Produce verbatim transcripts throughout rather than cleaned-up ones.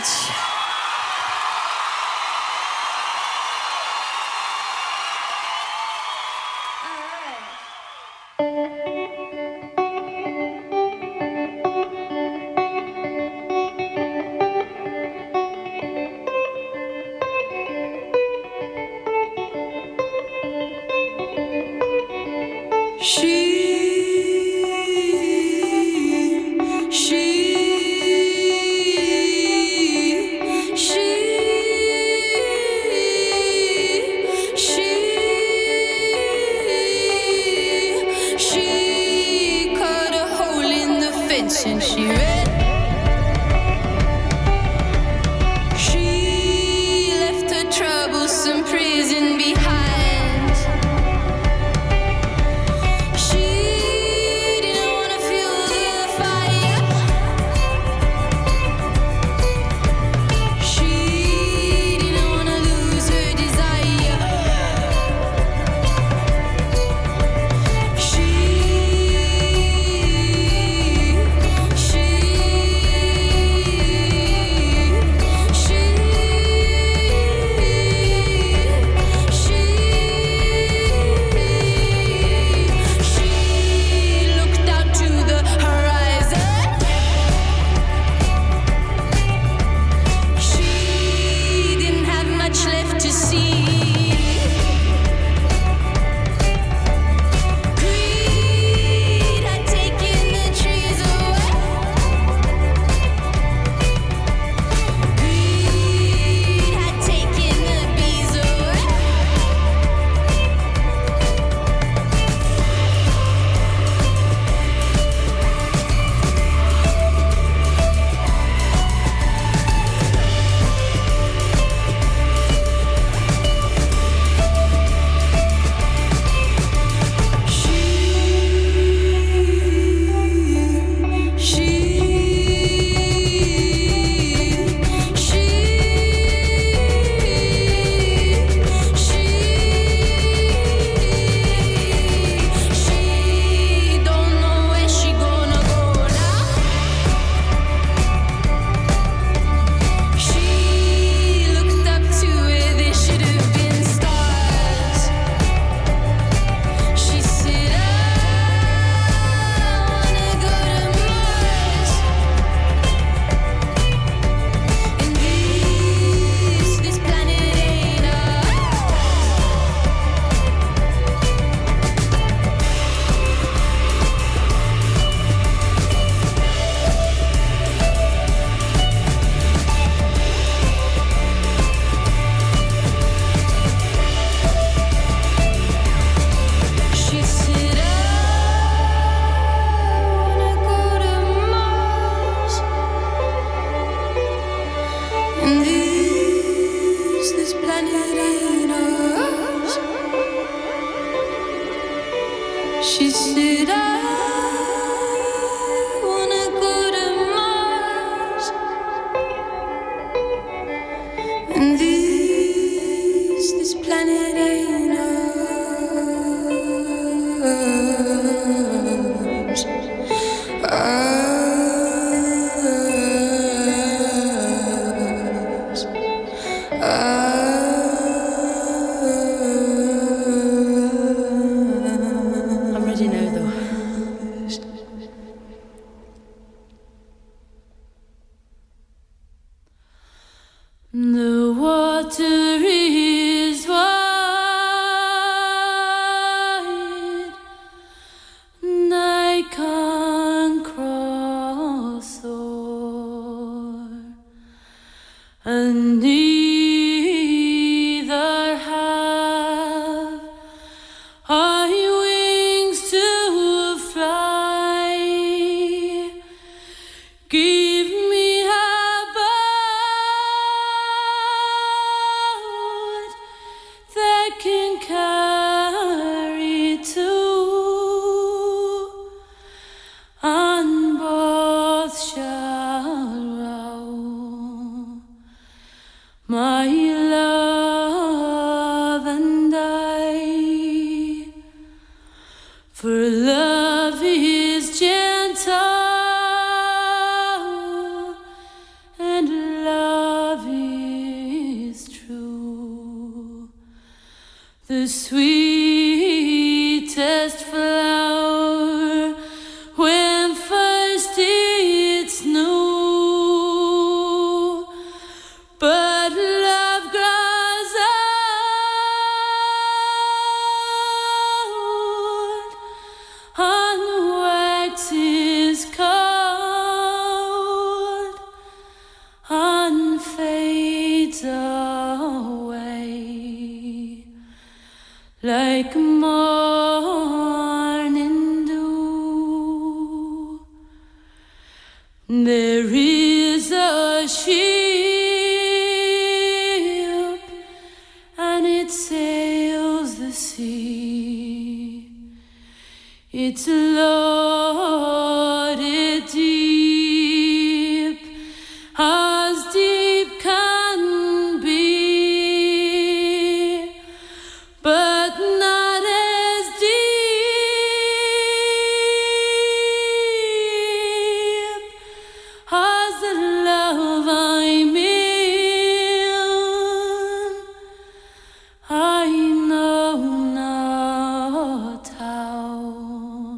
much. Love the sweetest flower when first it's new, but love grows old and waxes cold and fades away like morning dew. There is a ship and it sails the sea. It's loaded deep, as deep can be, but not as deep as the love I'm in. I know not how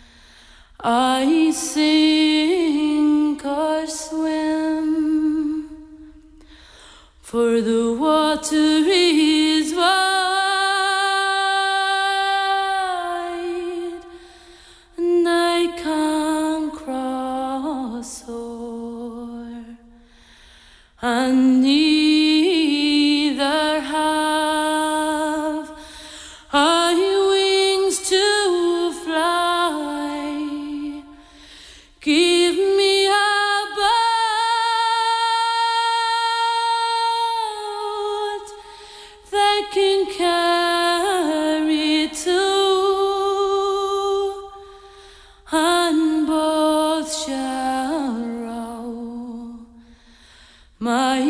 I sink or swim, for the water is wide, and I can't cross o'er, and neither have I wings to fly. Give me a boat that can carry two, and both shall row, my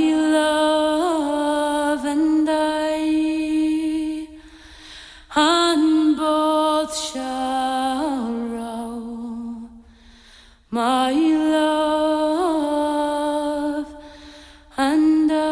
love and I, and both shall row, my love and I.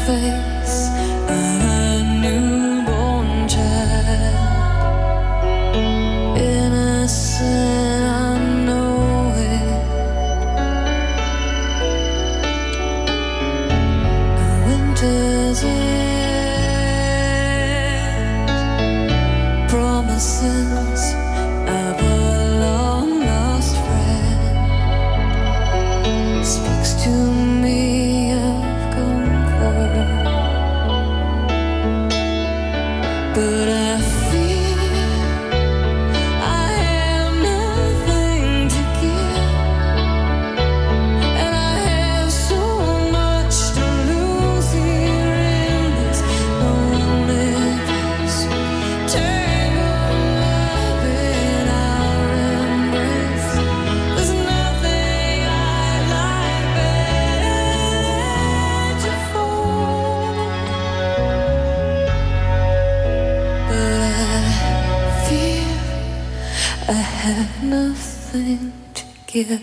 face of a newborn child, innocent, I know it. The winter's end, promises of a long lost friend, speaks to me of comfort, but I feel I have nothing to give, and I have so much to lose here in this lonely place. Tangled love in our embrace. There's nothing I like better than to fall, but I fear I have nothing to give.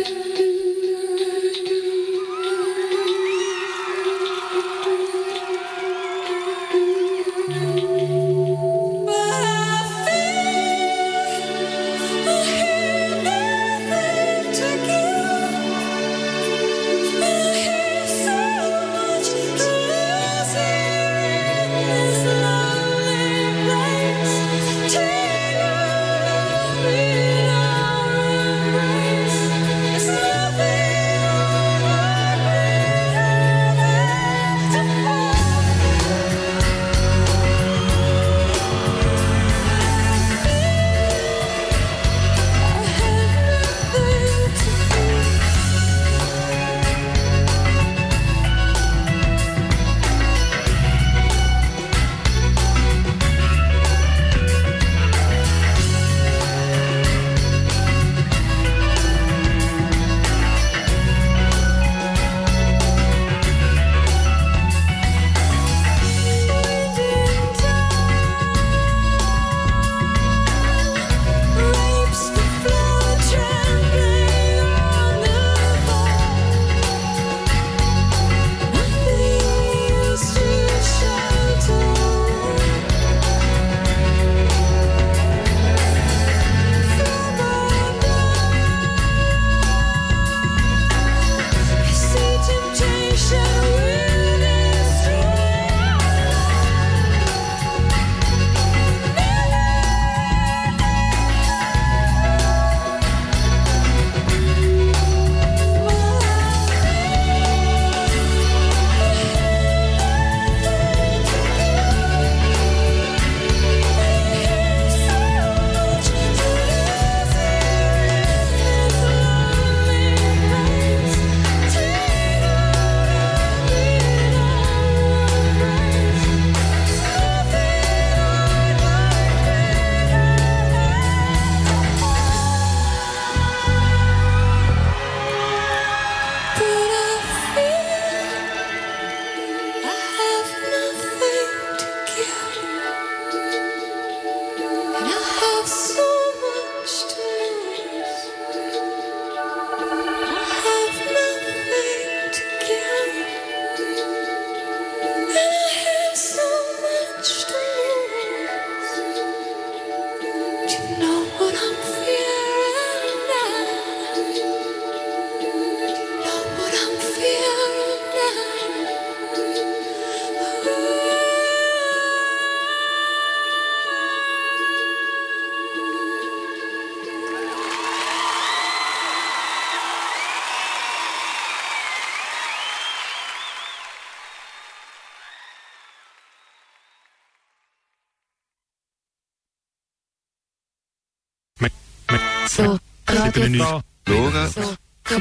So, Radio Lora. So,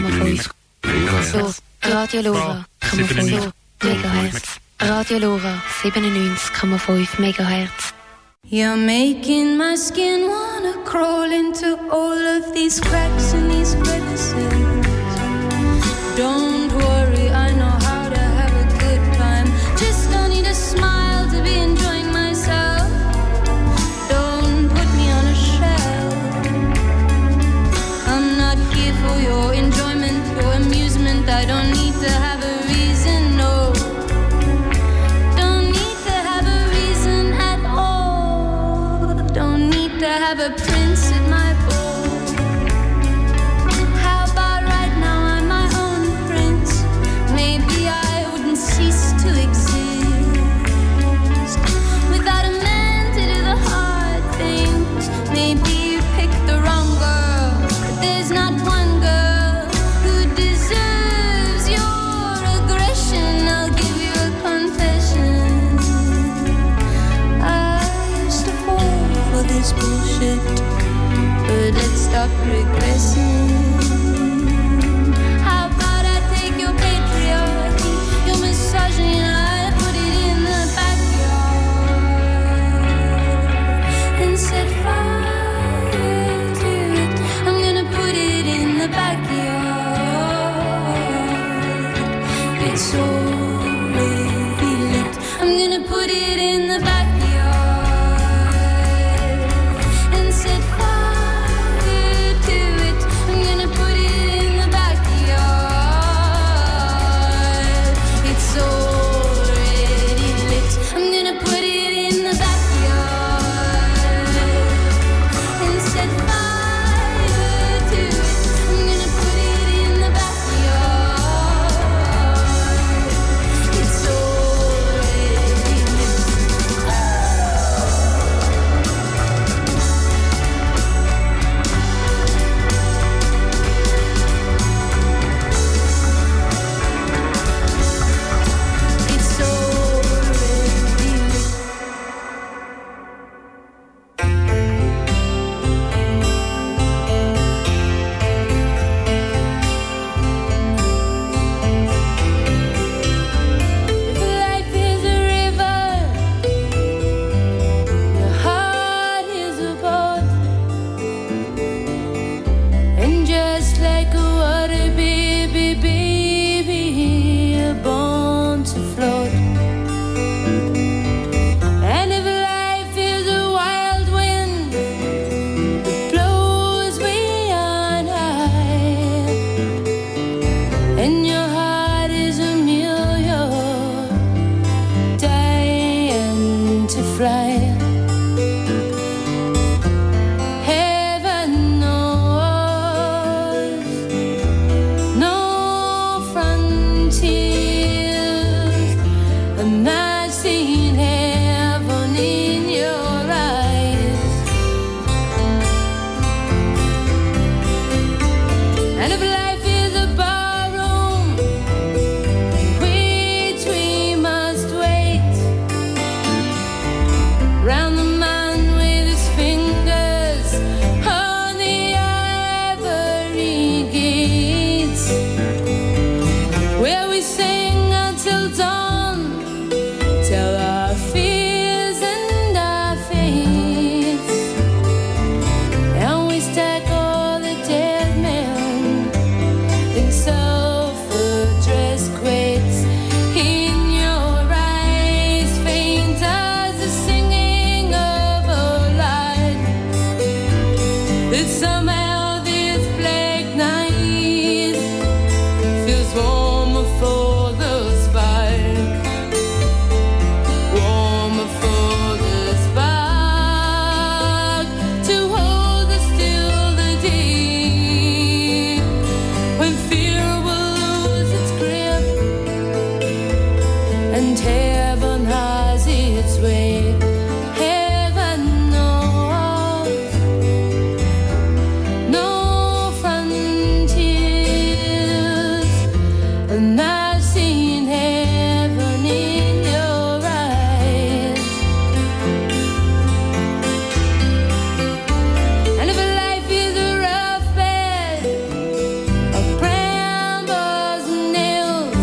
So, Radio Lora, siebenundneunzig Megahertz. Radio Lora, siebenundneunzig Komma fünf Megahertz. You're making my skin wanna crawl into all of these cracks and these crevices. Don't worry, I know how to have a good time. Just don't need a smile to be enjoying myself. Don't put me on a shelf. I'm not here for your enjoyment, your amusement. I don't need to have a reason, no. It's already lit. I'm gonna put it in the backyard and set fire to it. I'm gonna put it in the backyard. It's already lit. I'm gonna put it in the backyard and set fire to it. I'm gonna put it in the backyard. It's already lit. It's already lit. If life is a river, your heart is a boat, and just like a water baby, baby, you're born to float. And if life is a wild wind that blows way on high, and your heart is a million dying to fly, heaven knows no frontiers. I'm not seeing heaven in your eyes. And if life is a barroom which we must wait, round the man with his fingers on the ivory gates, where we sing until dawn, tell our fears and our fates, and we stack all the dead men in self-addressed quaits. In your eyes, faint as the singing of a light, that somehow this black night feels warmer for the spark, warmer for the spark, to hold us till the day when fear will lose its grip and heaven has its way. Heaven knows no frontiers, and I've seen heaven in your eyes. And if life is a rough bed of brambles and nails,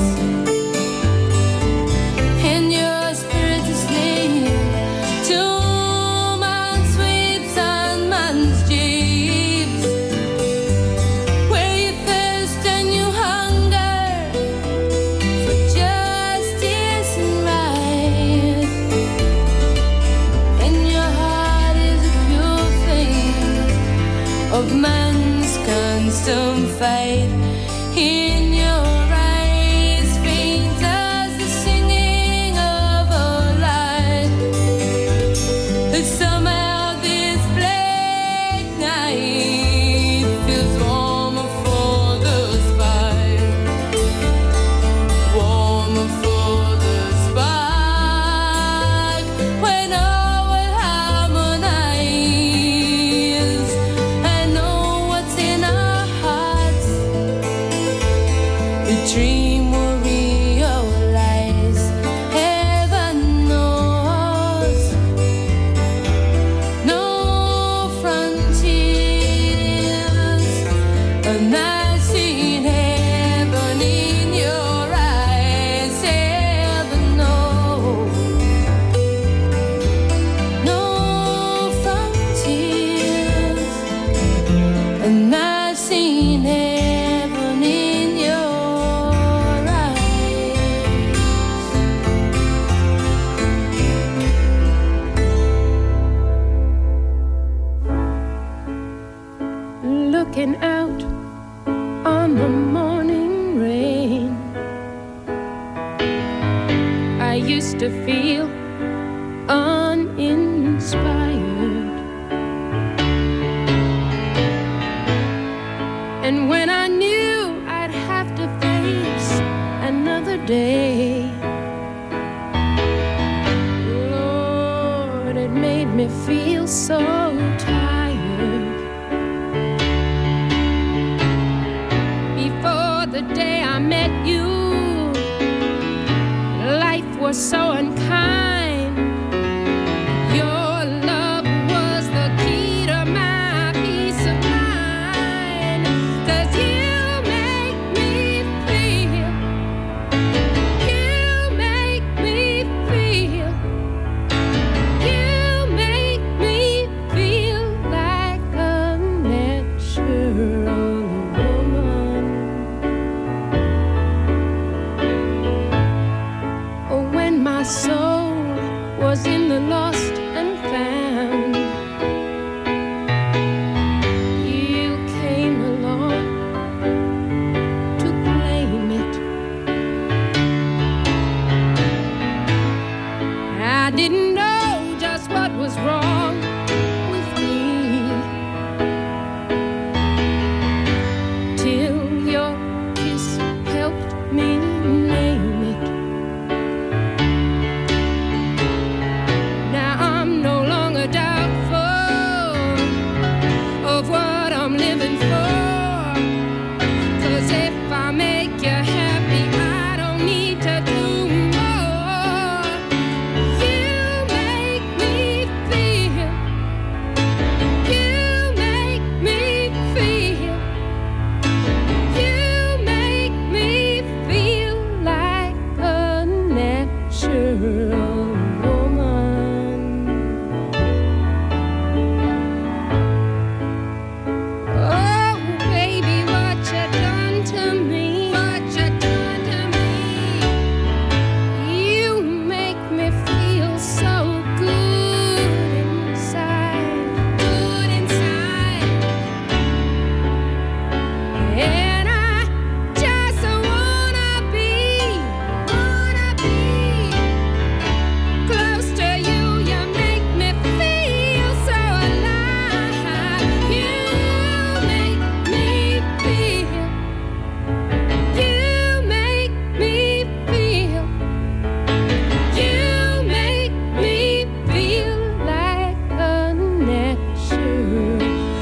and your spirit is slave to man's sweeps and man's jeeps, where you thirst and you hunger for justice and right, and your heart is a pure flame of man's constant fight. In your eyes, faint as the singing of a light, that somehow this black night feels warmer for the spark, warmer for the spark, when all will harmonize and know what's in our hearts. The dream will realize. Heaven knows no frontiers, and I've seen heaven in your eyes. Heaven knows no frontiers, and I've seen heaven in your used to feel uninspired. And when I knew I'd have to face another day, Lord, it made me feel so tired. Before the day I met you, life was so unkind. Your love was the key to my peace of mind. 'Cause you make me feel, you make me feel, you make me feel like a natural woman. Oh, when my soul was in the lost and found, you came along to claim it. I didn't know just what was wrong with me till your kiss helped me name it. Now I'm no longer doubtful of what I'm living for. 'Cause if I make you happy, I don't need to do more. You make me feel, you make me feel, you make me feel like a natural woman. Oh, baby, what you done to me? What you done to me? You make me feel so good inside, good inside. And I just wanna be, wanna be close to you. You make me feel so alive. You make me feel, you make me feel, you make me feel like a natural,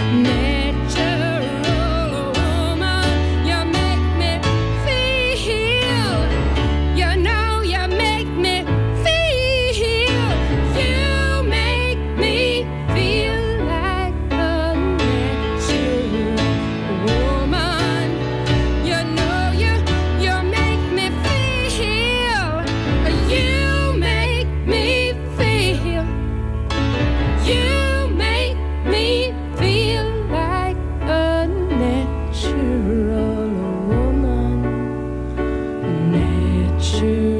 natural woman. You make me feel, you know you make me feel, you make me feel like a natural woman. You know you, you make me feel, you make me feel, you make me feel like a natural woman, natural.